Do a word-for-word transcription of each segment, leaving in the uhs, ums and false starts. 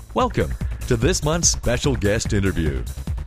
Welcome to this month's special guest interview.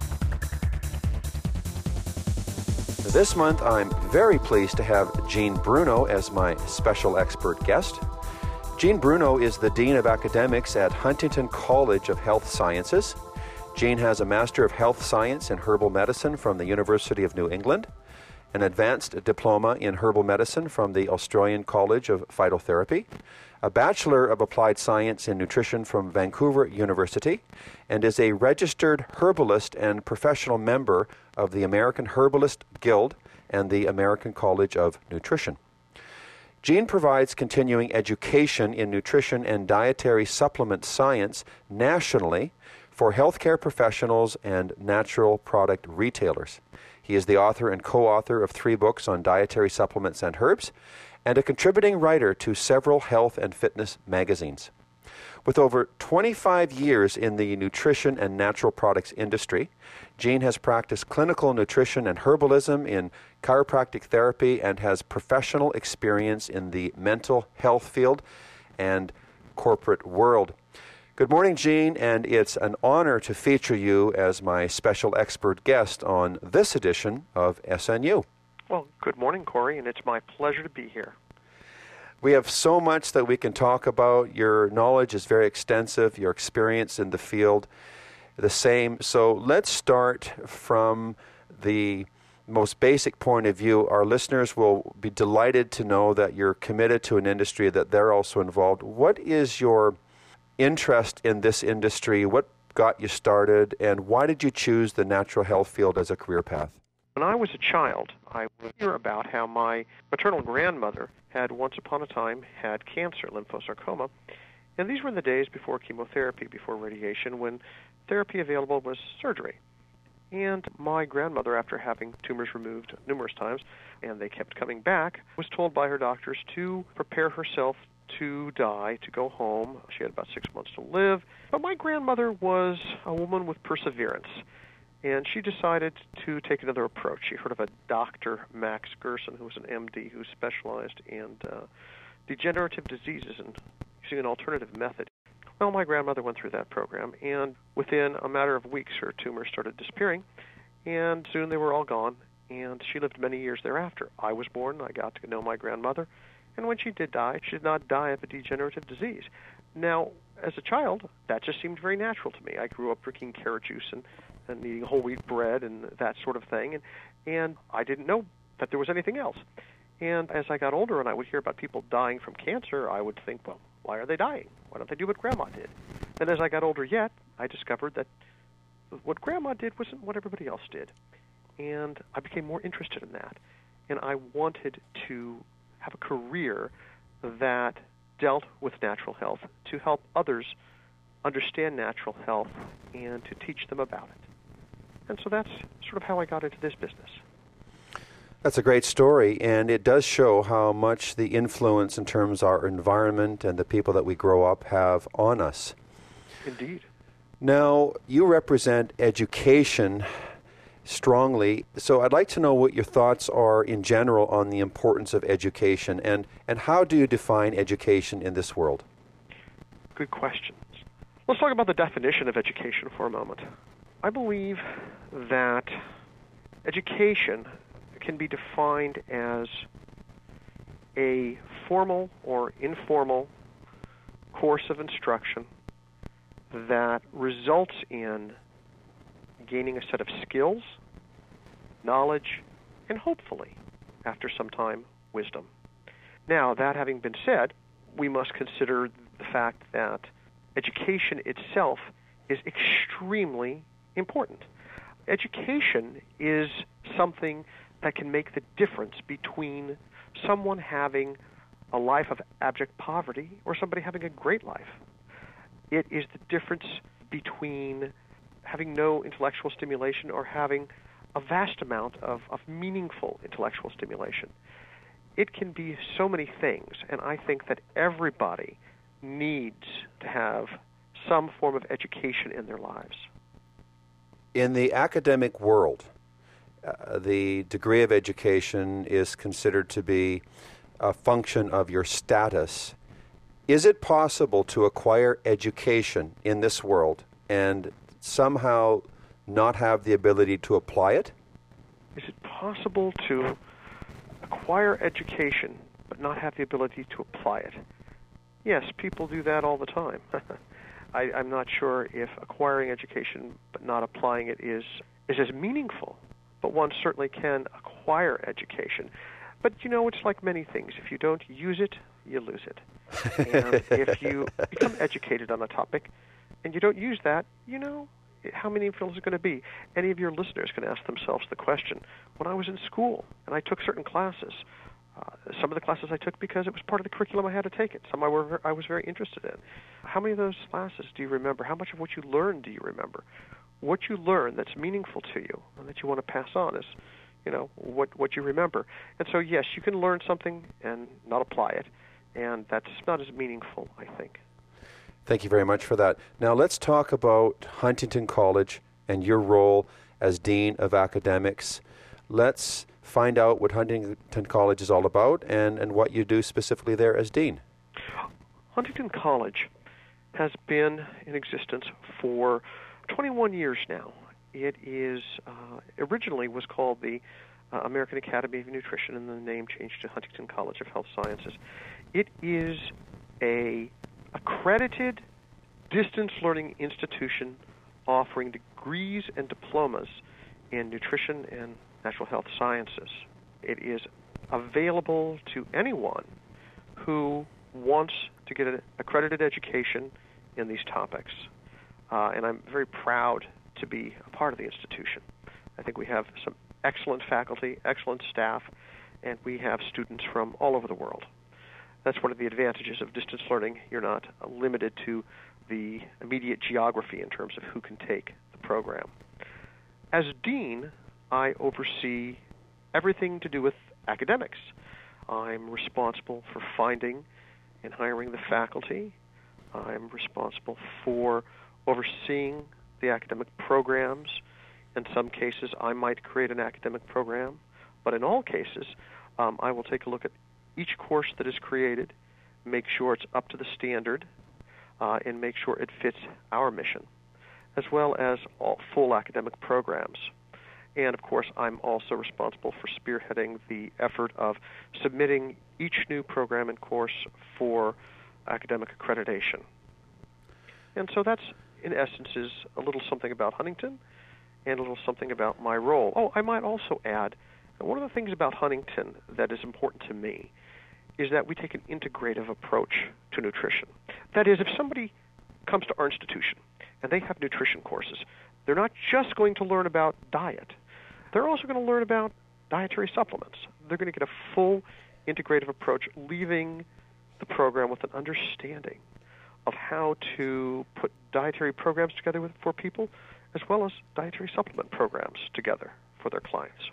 This month, I'm very pleased to have Jean Bruno as my special expert guest. Jean Bruno is the Dean of Academics at Huntington College of Health Sciences. Jean has a Master of Health Science in Herbal Medicine from the University of New England, an Advanced Diploma in Herbal Medicine from the Australian College of Phytotherapy, a Bachelor of Applied Science in Nutrition from Vancouver University, and is a registered herbalist and professional member of the American Herbalist Guild and the American College of Nutrition. Jean provides continuing education in nutrition and dietary supplement science nationally for healthcare professionals and natural product retailers. He is the author and co-author of three books on dietary supplements and herbs, and a contributing writer to several health and fitness magazines. With over twenty-five years in the nutrition and natural products industry, Jean has practiced clinical nutrition and herbalism in chiropractic therapy and has professional experience in the mental health field and corporate world. Good morning, Jean, and it's an honor to feature you as my special expert guest on this edition of S N U. Well, good morning, Corey, and it's my pleasure to be here. We have so much that we can talk about. Your knowledge is very extensive, your experience in the field the same. So let's start from the most basic point of view. Our listeners will be delighted to know that you're committed to an industry, that they're also involved. What is your interest in this industry? What got you started, and why did you choose the natural health field as a career path? When I was a child, I would hear about how my maternal grandmother had once upon a time had cancer, lymphosarcoma, and these were in the days before chemotherapy, before radiation, when therapy available was surgery. And my grandmother, after having tumors removed numerous times, and they kept coming back, was told by her doctors to prepare herself to die, to go home. She had about six months to live. But my grandmother was a woman with perseverance, and she decided to take another approach. She heard of a Doctor Max Gerson, who was an M D who specialized in uh, degenerative diseases and using an alternative method. Well, my grandmother went through that program, and within a matter of weeks, her tumors started disappearing, and soon they were all gone, and she lived many years thereafter. I was born, I got to know my grandmother, and when she did die, she did not die of a degenerative disease. Now, as a child, that just seemed very natural to me. I grew up drinking carrot juice and, and eating whole wheat bread and that sort of thing, and, and I didn't know that there was anything else. And as I got older and I would hear about people dying from cancer, I would think, well, why are they dying? Why don't they do what Grandma did? And as I got older yet, I discovered that what Grandma did wasn't what everybody else did. And I became more interested in that. And I wanted to have a career that dealt with natural health to help others understand natural health and to teach them about it. And so that's sort of how I got into this business. That's a great story, and it does show how much the influence in terms of our environment and the people that we grow up have on us. Indeed. Now, you represent education strongly, so I'd like to know what your thoughts are in general on the importance of education, and, and how do you define education in this world? Good questions. Let's talk about the definition of education for a moment. I believe that education can be defined as a formal or informal course of instruction that results in gaining a set of skills, knowledge, and hopefully, after some time, wisdom. Now, that having been said, we must consider the fact that education itself is extremely important. Education is something that can make the difference between someone having a life of abject poverty or somebody having a great life. It is the difference between having no intellectual stimulation or having a vast amount of, of meaningful intellectual stimulation. It can be so many things, and I think that everybody needs to have some form of education in their lives. In the academic world, uh, the degree of education is considered to be a function of your status Is it possible to acquire education in this world and somehow not have the ability to apply it? Is it possible to acquire education but not have the ability to apply it? Yes, people do that all the time. I, I'm not sure if acquiring education but not applying it is, is as meaningful, but one certainly can acquire education. But, you know, it's like many things. If you don't use it, you lose it. And if you become educated on a topic and you don't use that, you know, how meaningful is it going to be? Any of your listeners can ask themselves the question, when I was in school and I took certain classes, uh, some of the classes I took because it was part of the curriculum I had to take it. Some I, were, I was very interested in. How many of those classes do you remember? How much of what you learned do you remember? What you learn that's meaningful to you and that you want to pass on is, you know, what, what you remember. And so, yes, you can learn something and not apply it, and that's not as meaningful, I think. Thank you very much for that. Now let's talk about Huntington College and your role as Dean of Academics. Let's find out what Huntington College is all about and, and what you do specifically there as Dean. Huntington College has been in existence for twenty-one years now. It is uh, originally was called the uh, American Academy of Nutrition, and the name changed to Huntington College of Health Sciences. It is a accredited distance learning institution offering degrees and diplomas in nutrition and natural health sciences. It is available to anyone who wants to get an accredited education in these topics. Uh, and I'm very proud to be a part of the institution. I think we have some excellent faculty, excellent staff, and we have students from all over the world. That's one of the advantages of distance learning. You're not uh, limited to the immediate geography in terms of who can take the program. As dean, I oversee everything to do with academics. I'm responsible for finding and hiring the faculty. I'm responsible for overseeing the academic programs. In some cases, I might create an academic program, but in all cases, um, I will take a look at each course that is created, make sure it's up to the standard, uh, and make sure it fits our mission, as well as all full academic programs. And, of course, I'm also responsible for spearheading the effort of submitting each new program and course for academic accreditation. And so that's, in essence, is a little something about Huntington and a little something about my role. Oh, I might also add, one of the things about Huntington that is important to me is that we take an integrative approach to nutrition. That is, if somebody comes to our institution and they have nutrition courses, they're not just going to learn about diet. They're also going to learn about dietary supplements. They're going to get a full integrative approach, leaving the program with an understanding of how to put dietary programs together with, for people, as well as dietary supplement programs together for their clients.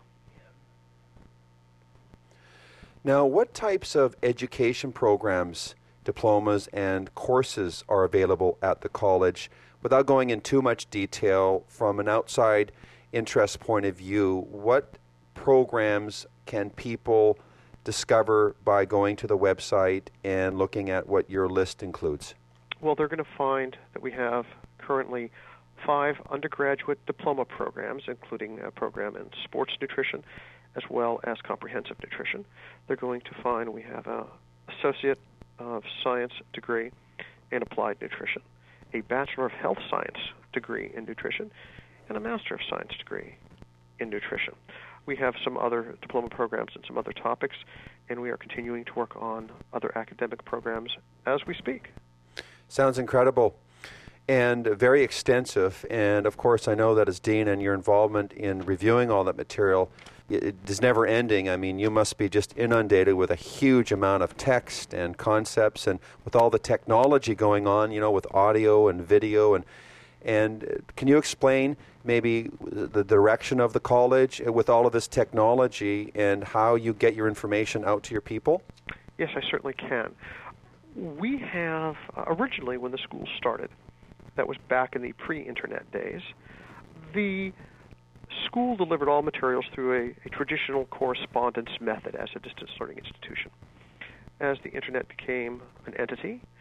Now, what types of education programs, diplomas, and courses are available at the college? Without going in too much detail, from an outside interest point of view, what programs can people discover by going to the website and looking at what your list includes? Well, they're going to find that we have currently five undergraduate diploma programs, including a program in sports nutrition as well as comprehensive nutrition. They're going to find we have an Associate of Science degree in applied nutrition, a Bachelor of Health Science degree in nutrition, and a Master of Science degree in nutrition. We have some other diploma programs and some other topics, and we are continuing to work on other academic programs as we speak. Sounds incredible and very extensive. And, of course, I know that as Dean and your involvement in reviewing all that material, it is never ending. I mean, you must be just inundated with a huge amount of text and concepts, and with all the technology going on, you know, with audio and video. And and can you explain maybe the direction of the college with all of this technology and how you get your information out to your people? Yes, I certainly can. We have, uh, originally when the school started, that was back in the pre-internet days, the school delivered all materials through a, a traditional correspondence method as a distance learning institution. As the internet became an entity,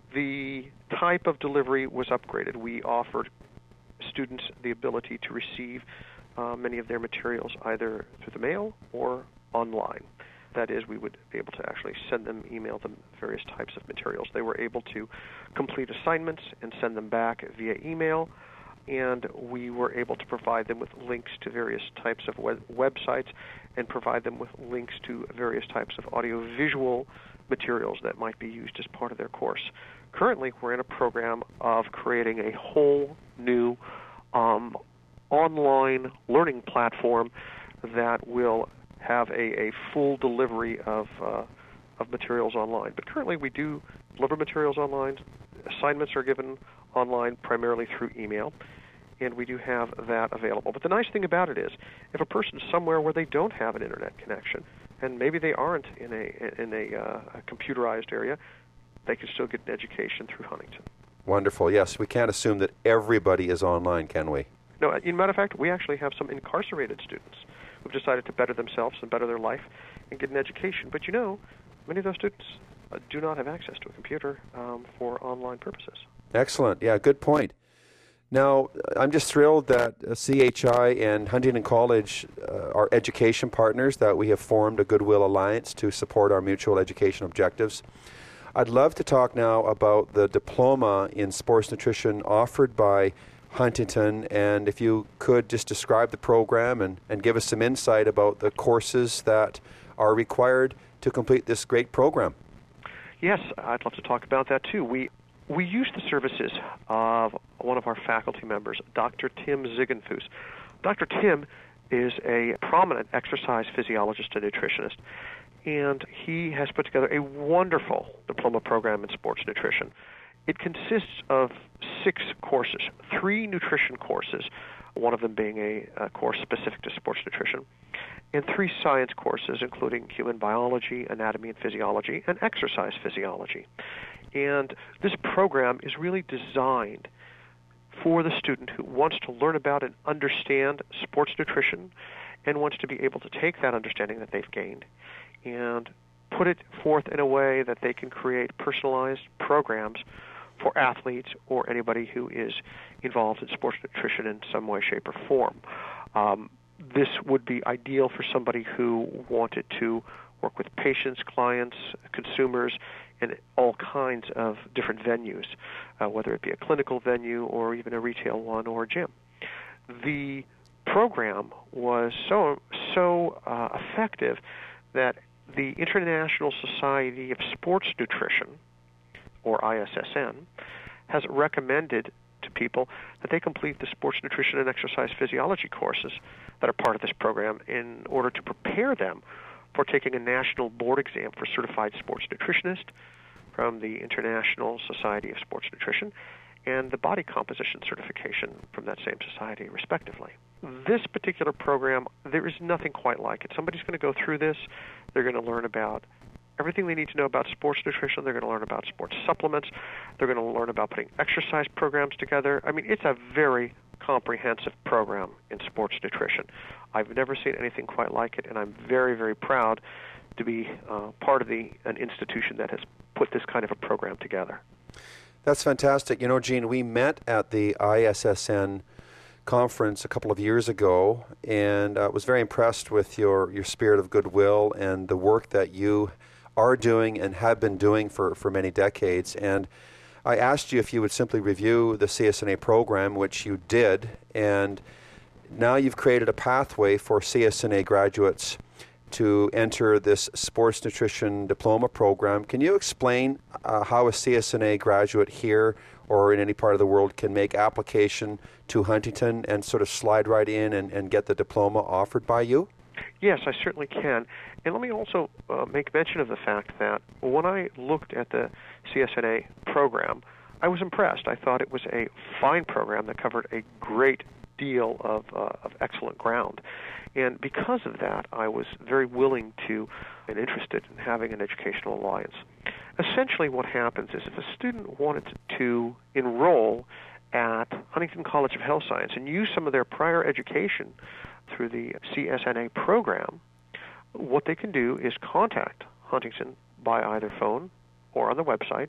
the type of delivery was upgraded. We offered students the ability to receive uh, many of their materials either through the mail or online. That is, we would be able to actually send them, email them various types of materials. They were able to complete assignments and send them back via email, and we were able to provide them with links to various types of web- websites and provide them with links to various types of audiovisual materials that might be used as part of their course. Currently, we're in a program of creating a whole new um, online learning platform that will have a, a full delivery of uh, of materials online. But currently, we do deliver materials online. Assignments are given online primarily through email, and we do have that available. But the nice thing about it is, if a person's somewhere where they don't have an internet connection, and maybe they aren't in a in a, uh, a computerized area, they can still get an education through Huntington. Wonderful. Yes, we can't assume that everybody is online, can we? No, as a matter of fact, we actually have some incarcerated students who've decided to better themselves and better their life and get an education. But you know, many of those students uh, do not have access to a computer um, for online purposes. Excellent. Yeah, good point. Now, I'm just thrilled that uh, C H I and Huntington College uh, are education partners, that we have formed a Goodwill Alliance to support our mutual education objectives. I'd love to talk now about the diploma in sports nutrition offered by Huntington, and if you could just describe the program and, and give us some insight about the courses that are required to complete this great program. Yes, I'd love to talk about that too. We we use the services of one of our faculty members, Doctor Tim Ziegenfuss. Doctor Tim is a prominent exercise physiologist and nutritionist, and he has put together a wonderful diploma program in sports nutrition. It consists of six courses, three nutrition courses, one of them being a, a course specific to sports nutrition, and three science courses, including human biology, anatomy and physiology, and exercise physiology. And this program is really designed for the student who wants to learn about and understand sports nutrition and wants to be able to take that understanding that they've gained and put it forth in a way that they can create personalized programs for athletes or anybody who is involved in sports nutrition in some way, shape, or form. Um, this would be ideal for somebody who wanted to work with patients, clients, consumers, in all kinds of different venues, uh, whether it be a clinical venue or even a retail one or a gym. The program was so so uh, effective that the International Society of Sports Nutrition, or I S S N, has recommended to people that they complete the sports nutrition and exercise physiology courses that are part of this program in order to prepare them for taking a national board exam for certified sports nutritionist from the International Society of Sports Nutrition and the body composition certification from that same society, respectively. This particular program, there is nothing quite like it. Somebody's going to go through this. They're going to learn about everything they need to know about sports nutrition. They're going to learn about sports supplements. They're going to learn about putting exercise programs together. I mean, it's a very comprehensive program in sports nutrition. I've never seen anything quite like it, and I'm very, very proud to be uh, part of the an institution that has put this kind of a program together. That's fantastic. You know, Gene, we met at the I S S N conference a couple of years ago, and I uh, was very impressed with your, your spirit of goodwill and the work that you are doing and have been doing for, for many decades. And I asked you if you would simply review the C S N A program, which you did, and now you've created a pathway for C S N A graduates to enter this sports nutrition diploma program. Can you explain uh, how a C S N A graduate here or in any part of the world can make application to Huntington and sort of slide right in and, and get the diploma offered by you? Yes, I certainly can. And let me also uh, make mention of the fact that when I looked at the C S N A program, I was impressed. I thought it was a fine program that covered a great deal of, uh, of excellent ground. And because of that, I was very willing to and interested in having an educational alliance. Essentially what happens is if a student wanted to enroll at Huntington College of Health Science and use some of their prior education through the C S N A program, what they can do is contact Huntington by either phone or on the website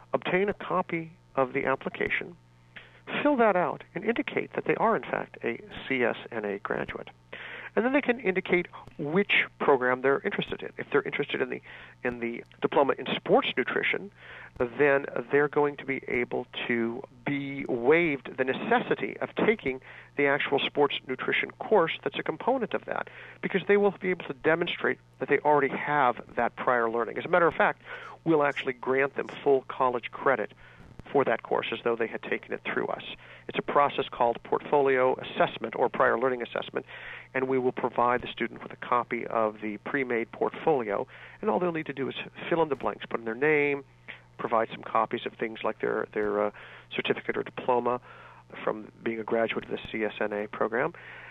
obtain a copy of the application, fill that out, and indicate that they are, in fact, a C S N A graduate. And then they can indicate which program they're interested in. If they're interested in the in the diploma in sports nutrition, then they're going to be able to be waived the necessity of taking the actual sports nutrition course that's a component of that, because they will be able to demonstrate that they already have that prior learning. As a matter of fact, we'll actually grant them full college credit for that course as though they had taken it through us. It's a process called portfolio assessment or prior learning assessment, and we will provide the student with a copy of the pre-made portfolio, and all they'll need to do is fill in the blanks, put in their name, provide some copies of things like their, their uh, certificate or diploma from being a graduate of the C S N A program,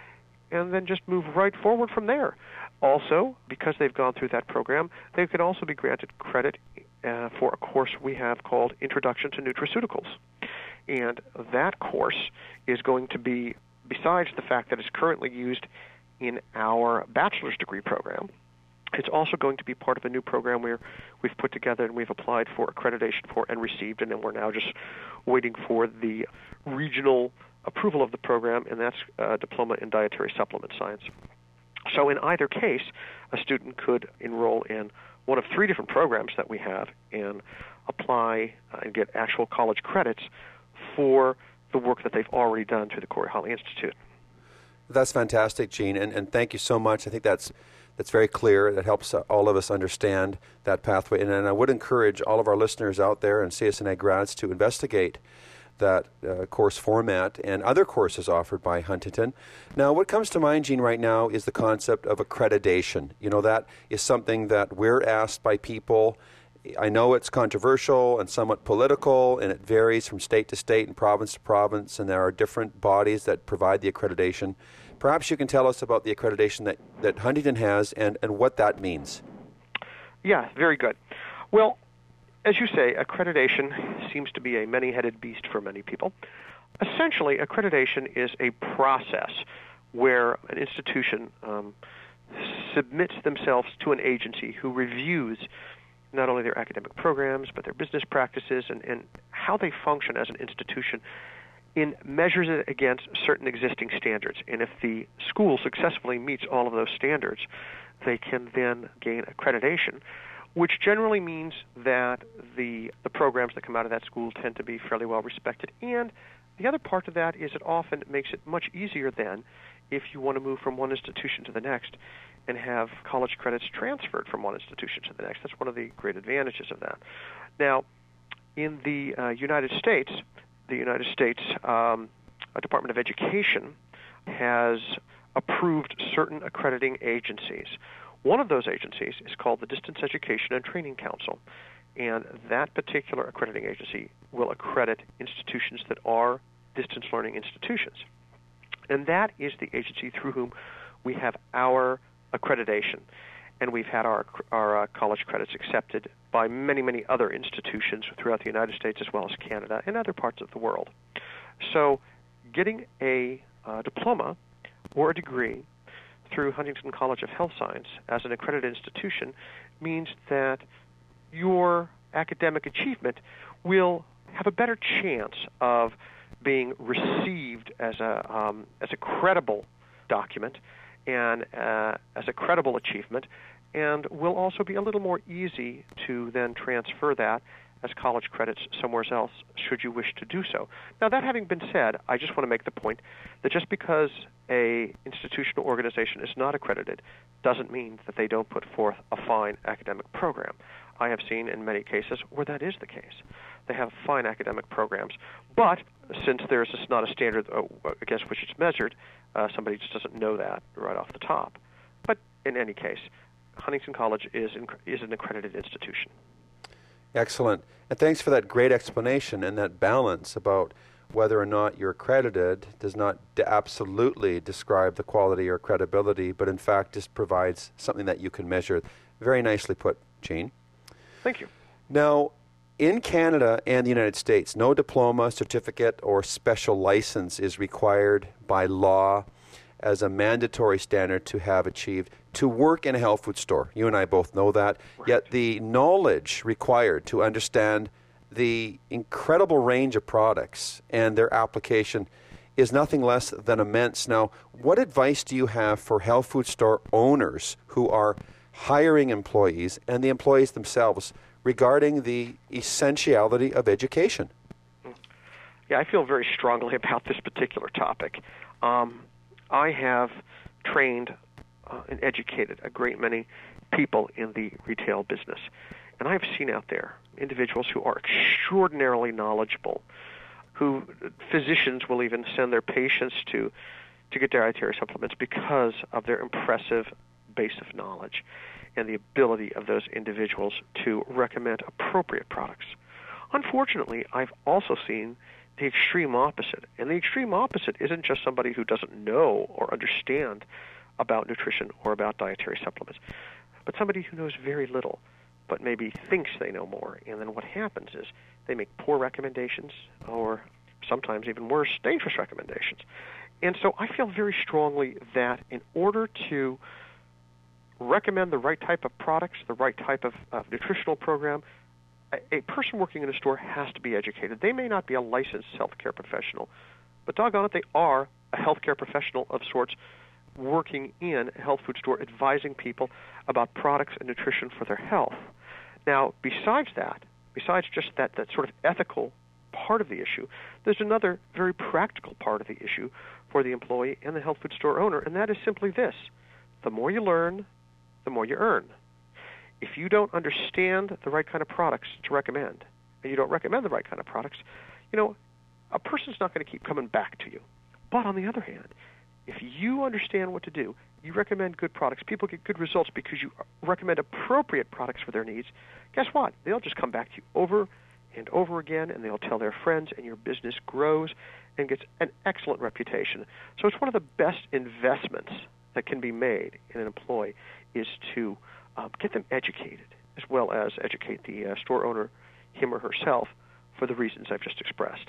and then just move right forward from there. Also, because they've gone through that program, they could also be granted credit uh, for a course we have called Introduction to Nutraceuticals. And that course is going to be, besides the fact that it's currently used in our bachelor's degree program, it's also going to be part of a new program where we've put together and we've applied for accreditation for and received, and then we're now just waiting for the regional approval of the program, and that's a diploma in dietary supplement science. So in either case, a student could enroll in one of three different programs that we have and apply uh, and get actual college credits for the work that they've already done through the Corey Holly Institute. That's fantastic, Gene, and, and thank you so much. I think that's that's very clear. That helps all of us understand that pathway. And, and I would encourage all of our listeners out there and C S N A grads to investigate that uh, course format and other courses offered by Huntington. Now, what comes to mind, Gene, right now is the concept of accreditation. You know, that is something that we're asked by people. I know it's controversial and somewhat political, and it varies from state to state and province to province, and there are different bodies that provide the accreditation. Perhaps you can tell us about the accreditation that, that Huntington has and, and what that means. Yeah, very good. Well, as you say, accreditation seems to be a many-headed beast for many people. Essentially, accreditation is a process where an institution um, submits themselves to an agency who reviews not only their academic programs, but their business practices and, and how they function as an institution, and measures it against certain existing standards. And if the school successfully meets all of those standards, they can then gain accreditation, which generally means that the the programs that come out of that school tend to be fairly well respected. And the other part of that is it often makes it much easier then if you want to move from one institution to the next and have college credits transferred from one institution to the next. That's one of the great advantages of that. Now, in the uh, United States, the United States um, Department of Education has approved certain accrediting agencies. One of those agencies is called the Distance Education and Training Council, and that particular accrediting agency will accredit institutions that are distance learning institutions. And that is the agency through whom we have our accreditation, and we've had our our uh, college credits accepted by many, many other institutions throughout the United States as well as Canada and other parts of the world. So getting a uh, diploma or a degree through Huntington College of Health Science as an accredited institution means that your academic achievement will have a better chance of being received as a um, as a credible document and uh, as a credible achievement, and will also be a little more easy to then transfer that as college credits somewhere else should you wish to do so. Now, that having been said, I just want to make the point that just because a institutional organization is not accredited doesn't mean that they don't put forth a fine academic program. I have seen in many cases where that is the case. They have fine academic programs, but since there's just not a standard against which it's measured, uh, somebody just doesn't know that right off the top. But in any case, Huntington College is in, is an accredited institution. Excellent. And thanks for that great explanation and that balance about whether or not you're accredited does not d- absolutely describe the quality or credibility, but in fact just provides something that you can measure. Very nicely put, Gene. Thank you. Now, in Canada and the United States, no diploma, certificate, or special license is required by law as a mandatory standard to have achieved to work in a health food store. You and I both know that. Right. Yet the knowledge required to understand the incredible range of products and their application is nothing less than immense. Now, what advice do you have for health food store owners who are hiring employees and the employees themselves regarding the essentiality of education? Yeah, I feel very strongly about this particular topic. Um, I have trained uh, and educated a great many people in the retail business, and I have seen out there individuals who are extraordinarily knowledgeable, who physicians will even send their patients to to get dietary supplements because of their impressive base of knowledge and the ability of those individuals to recommend appropriate products. Unfortunately, I've also seen the extreme opposite, and the extreme opposite isn't just somebody who doesn't know or understand about nutrition or about dietary supplements, but somebody who knows very little but maybe thinks they know more. And then what happens is they make poor recommendations, or sometimes even worse, dangerous recommendations. And so I feel very strongly that in order to recommend the right type of products, the right type of, of nutritional program, a, a person working in a store has to be educated. They may not be a licensed healthcare professional, but doggone it, they are a healthcare professional of sorts working in a health food store advising people about products and nutrition for their health. Now, besides that, besides just that, that sort of ethical part of the issue, there's another very practical part of the issue for the employee and the health food store owner, and that is simply this. The more you learn, the more you earn. If you don't understand the right kind of products to recommend, and you don't recommend the right kind of products, you know, a person's not going to keep coming back to you. But on the other hand, if you understand what to do, you recommend good products, people get good results because you recommend appropriate products for their needs, guess what? They'll just come back to you over and over again, and they'll tell their friends, and your business grows and gets an excellent reputation. So it's one of the best investments that can be made in an employee is to um, get them educated, as well as educate the uh, store owner, him or herself, for the reasons I've just expressed.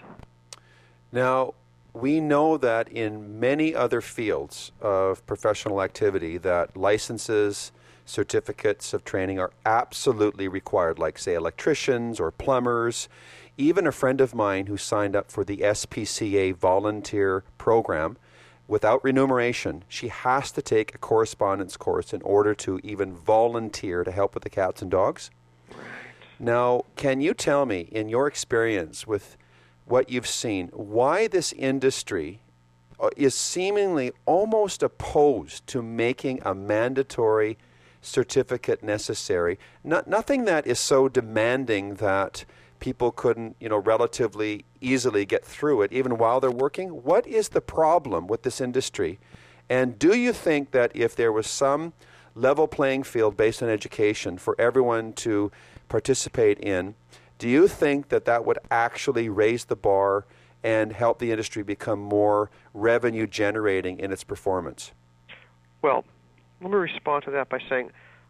Now, we know that in many other fields of professional activity that licenses, certificates of training are absolutely required, like, say, electricians or plumbers. Even a friend of mine who signed up for the S P C A volunteer program, without remuneration, she has to take a correspondence course in order to even volunteer to help with the cats and dogs. Right. Now, can you tell me, in your experience with what you've seen, why this industry is seemingly almost opposed to making a mandatory certificate necessary? Not, nothing that is so demanding that people couldn't, you know, relatively easily get through it, even while they're working. What is the problem with this industry? And do you think that if there was some level playing field based on education for everyone to participate in, do you think that that would actually raise the bar and help the industry become more revenue generating in its performance? Well, let me respond to that by saying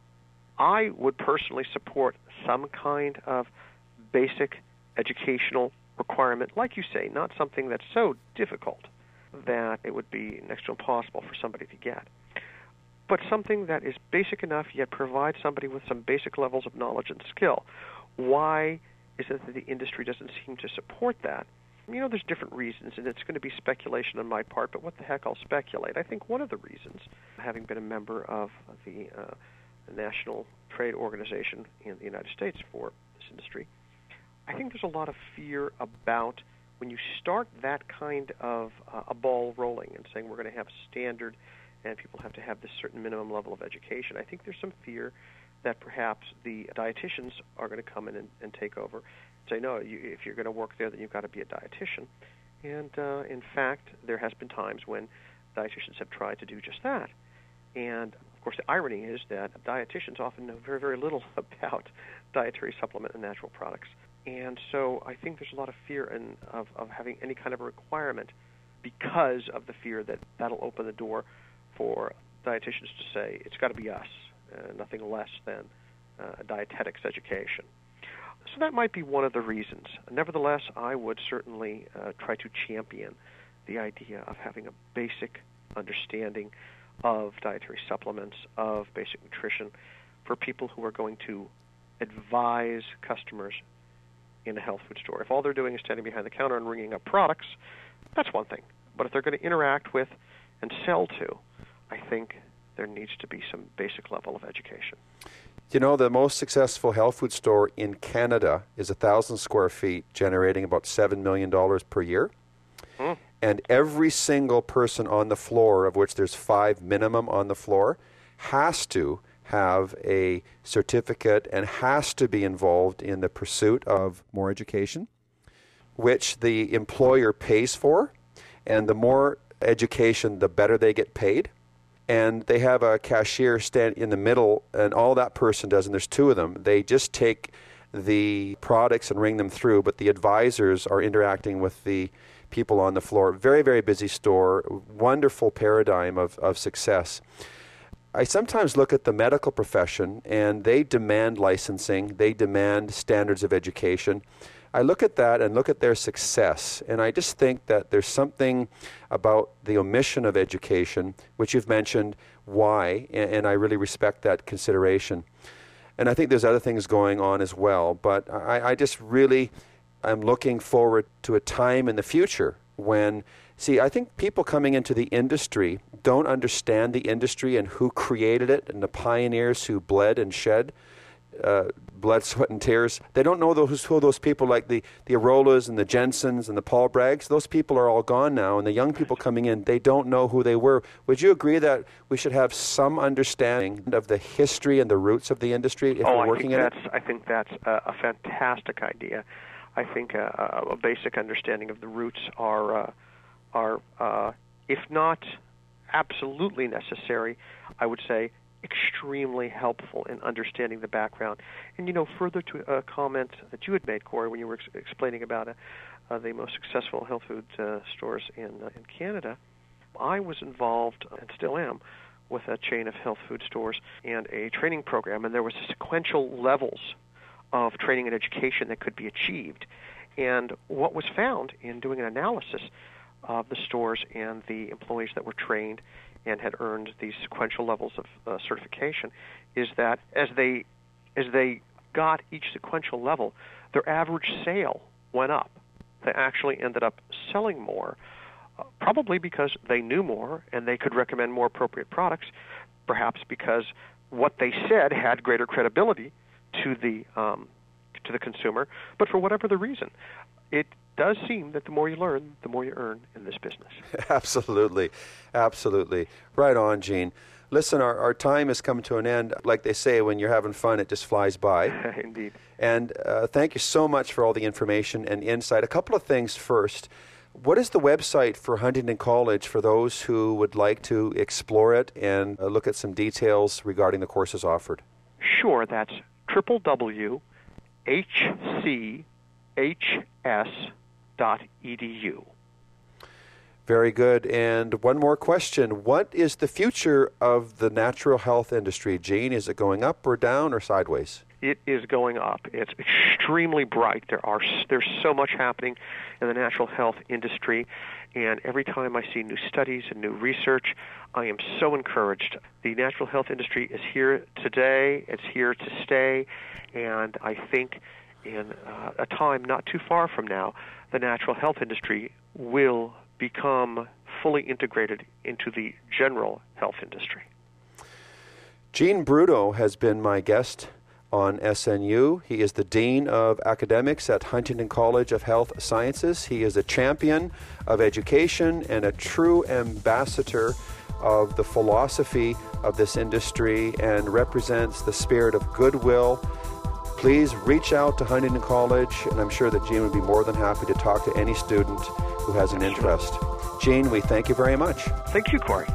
I would personally support some kind of basic educational requirement, like you say, not something that's so difficult that it would be next to impossible for somebody to get, but something that is basic enough yet provides somebody with some basic levels of knowledge and skill. Why is it that the industry doesn't seem to support that? You know, there's different reasons, and it's going to be speculation on my part, but what the heck, I'll speculate. I think one of the reasons, having been a member of the uh, National Trade Organization in the United States for this industry, I think there's a lot of fear about when you start that kind of uh, a ball rolling and saying we're going to have standard and people have to have this certain minimum level of education. I think there's some fear that perhaps the dietitians are going to come in and, and take over and say, no, you, if you're going to work there, then you've got to be a dietitian. And uh, in fact, there has been times when dietitians have tried to do just that. And, of course, the irony is that dietitians often know very, very little about dietary supplement and natural products. And so I think there's a lot of fear in, of, of having any kind of a requirement because of the fear that that'll open the door for dietitians to say it's got to be us, uh, nothing less than uh, dietetics education. So that might be one of the reasons. Nevertheless, I would certainly uh, try to champion the idea of having a basic understanding of dietary supplements, of basic nutrition, for people who are going to advise customers in a health food store. If all they're doing is standing behind the counter and ringing up products, that's one thing. But if they're going to interact with and sell to, I think there needs to be some basic level of education. You know, the most successful health food store in Canada is one thousand square feet, generating about seven million dollars per year. Mm. And every single person on the floor, of which there's five minimum on the floor, has to have a certificate and has to be involved in the pursuit of more education, which the employer pays for. And the more education, the better they get paid. And they have a cashier stand in the middle, and all that person does, and there's two of them, they just take the products and ring them through, but the advisors are interacting with the people on the floor. Very, very busy store, wonderful paradigm of, of success. I sometimes look at the medical profession, and they demand licensing, they demand standards of education. I look at that and look at their success, and I just think that there's something about the omission of education, which you've mentioned, why, and, and I really respect that consideration. And I think there's other things going on as well, but I, I just really am looking forward to a time in the future when, see, I think people coming into the industry don't understand the industry and who created it and the pioneers who bled and shed Uh, blood, sweat, and tears. They don't know those, who those people like the, the Arolas and the Jensens and the Paul Braggs. Those people are all gone now, and the young people coming in, they don't know who they were. Would you agree that we should have some understanding of the history and the roots of the industry if oh, we're I working think in that's, it? I think that's a, a fantastic idea. I think a, a basic understanding of the roots are, uh, are uh, if not absolutely necessary, I would say extremely helpful in understanding the background. And, you know, further to a comment that you had made, Corey, when you were ex- explaining about uh, uh, the most successful health food uh, stores in uh, in Canada, I was involved, and still am, with a chain of health food stores and a training program, and there was sequential levels of training and education that could be achieved. And what was found in doing an analysis of the stores and the employees that were trained and had earned these sequential levels of uh, certification is that as they as they got each sequential level, their average sale went up. They actually ended up selling more, uh, probably because they knew more and they could recommend more appropriate products, perhaps because what they said had greater credibility to the um, to the consumer, but for whatever the reason. It does seem that the more you learn, the more you earn in this business. Absolutely. Absolutely. Right on, Gene. Listen, our, our time has come to an end. Like they say, when you're having fun, it just flies by. Indeed. And uh, thank you so much for all the information and insight. A couple of things first. What is the website for Huntington College for those who would like to explore it and uh, look at some details regarding the courses offered? Sure. That's w w w dot h c h s dot e d u. Very good. And one more question. What is the future of the natural health industry, Gene? Is it going up or down or sideways? It is going up. It's extremely bright. There are there's so much happening in the natural health industry, and every time I see new studies and new research, I am so encouraged. The natural health industry is here today. It's here to stay, and I think in uh, a time not too far from now, the natural health industry will become fully integrated into the general health industry. Gene Bruno has been my guest on S N U. He is the Dean of Academics at Huntington College of Health Sciences. He is a champion of education and a true ambassador of the philosophy of this industry and represents the spirit of goodwill. Please reach out to Huntington College, and I'm sure that Gene would be more than happy to talk to any student who has an interest. Gene, we thank you very much. Thank you, Corey.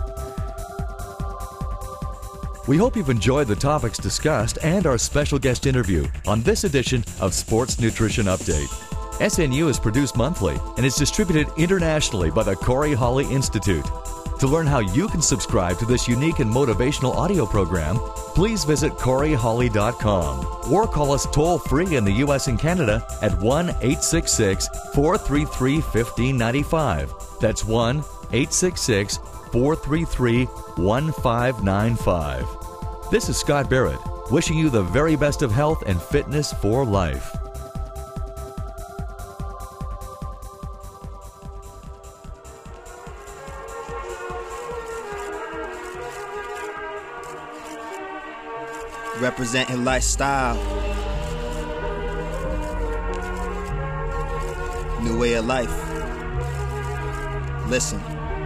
We hope you've enjoyed the topics discussed and our special guest interview on this edition of Sports Nutrition Update. S N U is produced monthly and is distributed internationally by the Corey Holly Institute. To learn how you can subscribe to this unique and motivational audio program, please visit corey holly dot com or call us toll-free in the U S and Canada at one eight six six, four three three, one five nine five. That's one eight six six, four three three, one five nine five. This is Scott Barrett, wishing you the very best of health and fitness for life. representing lifestyle. New way of life. Listen.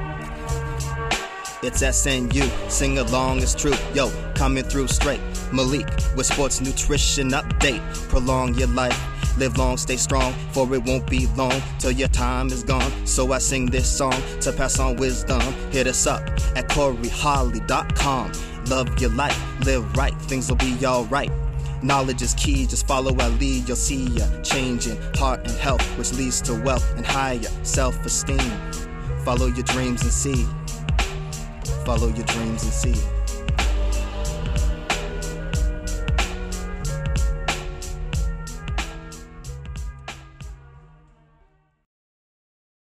It's S N U, sing along, it's true. Yo, coming through straight. Malik with sports nutrition update. Prolong your life, live long, stay strong, for it won't be long till your time is gone. So I sing this song to pass on wisdom. Hit us up at corey holly dot com. Love your life, live right, things will be alright. Knowledge is key, just follow our lead. You'll see ya changing heart and health, which leads to wealth and higher self-esteem. Follow your dreams and see. Follow your dreams and see.